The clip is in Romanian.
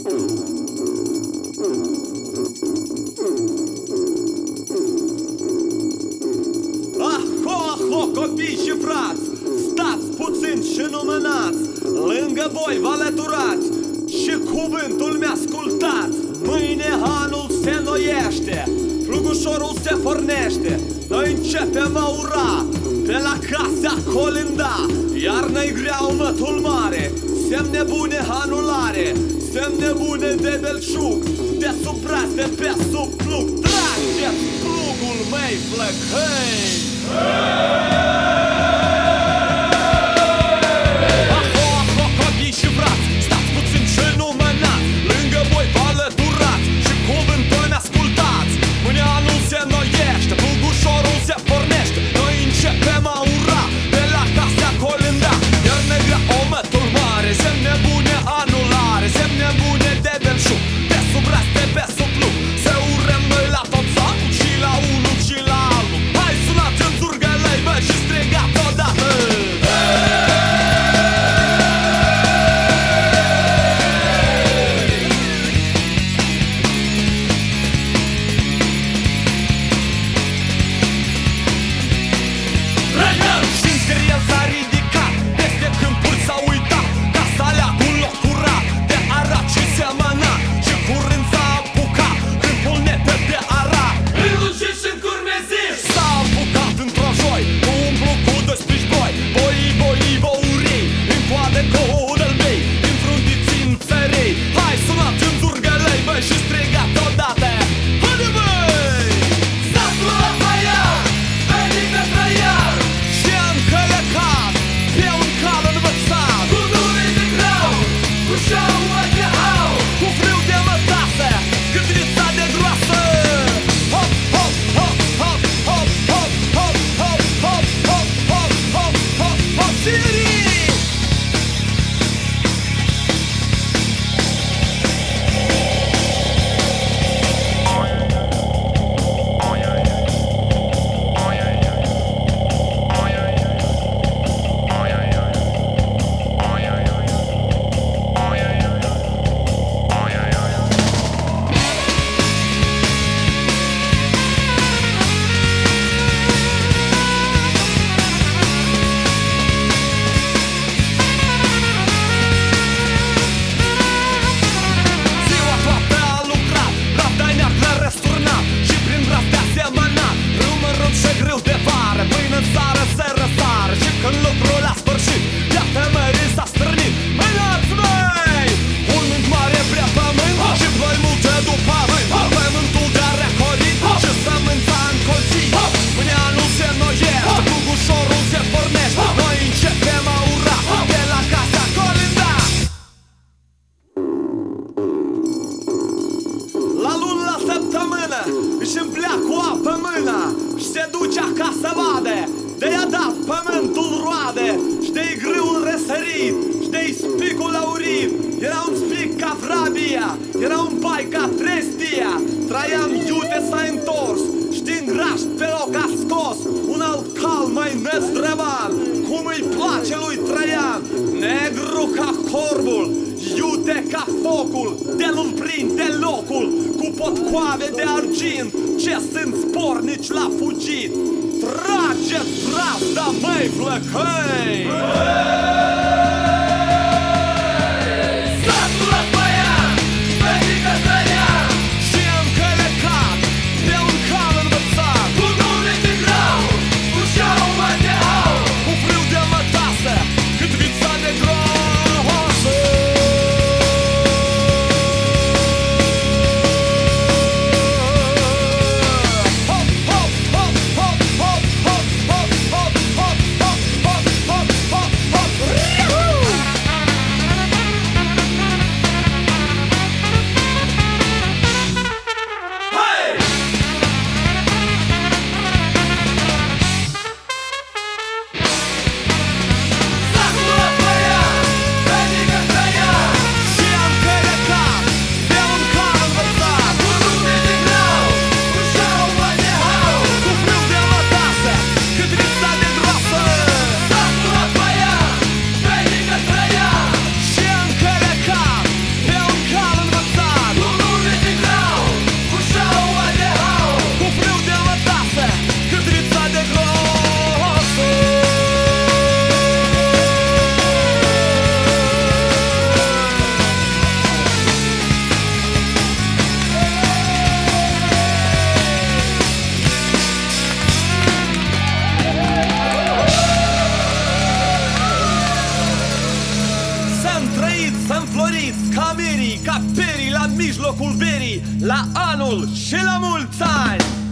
Copii și frați, stați puțin și numănați, lângă voi vă alăturați și cuvântul mi-ascultați. Mâine anul se înnoiește, plugușorul se pornește, noi începem a ura, pe la casa colinda. Iarna-i grea, mătul mare, semne bune anulare, semne bune de belșug, de sub braț, de pe sub plug. Trageți plugul, măi flăcăi! Copii și frați, stați puțin și numănați, lângă voi vă alăturați și cuvântul ne-ascultați. Mâine anul se înnoiește, plugușorul se pornește, noi începem a ura, de la casa colinda. Iarnă grea, omătul mare, semne bune anulare, semne bune de belșug, de sub braț, de pe sub plug. Să urăm noi la tot satul și la unul și la altul. Hai, sunați în zurgălăi, bă, și strigați odată! Știți că el s-a ridicat, peste câmpuri s-a uitat, ca să aleagă un loc curat, de arat și semănat. Și curând s-a apucat câmpul neted de arat, Înlucit și încurmezit. s-a apucat într-o joi, cu umplu cu 12 boi. Boii, băurii, în coadă cu udălbei, înfruntiți în țărei. Hai, sunați în zurgălăi, băi, și strigați odată! Haide, băi! Satul la băiat, venită trăiat, Și am călăcat pe un cal învățat, cu nume de grau, cu șaua de au. cu friu de mătasă, câtrița de groasă. Hop, hop, hop, hop, hop, hop, hop, hop, hop, hop, hop, hop, hop, hop, Siri! Ziua toată a lucrat, Ravdai ne-a răsturnat și prin Ravdea semănat. Râmărând și grâu de vară, pâine în țară se răsară. Și când lucrul a sfârșit, iată mării s-a stârnit. Mânați, măi! Un mânt mare prea pământ și ploi multe după vânt. Pământul de-a recolit și sămânța încolțit. Mâine anul se înnoiește, plugușorul se pornește, noi începem a ura, de la casa colinda. La lună, la săptămână, își împlea cu apă mâna și se duce acasă vadă, de-i-a dat pământul roade și de-i grâul răsărit și de-i spicul aurit. Era un spic ca vrabia, era un bai ca trestia. Traian iute s-a întors și din graș pe loc a scos un alt cal mai năzdrăvan, cum îi place lui Traian. Negru ca corbul, iute ca focul, de-l prinde locul, cu potcoave de argint, ce sunt spornici la fugit. Trageți brazda, măi flăcăi! Satul la băiat, venită trăiat, Și am călăcat pe un cal învățat, cu nume de grau, cu șaua de au. cu friu de mătasă, cât vița de groasă. Hop, hop, hop, hop, hop, hop, hop, hop, hop, hop, hop, hop, hop, hop, hop. Riu! mijlocul verii, la anul și la mulți ani!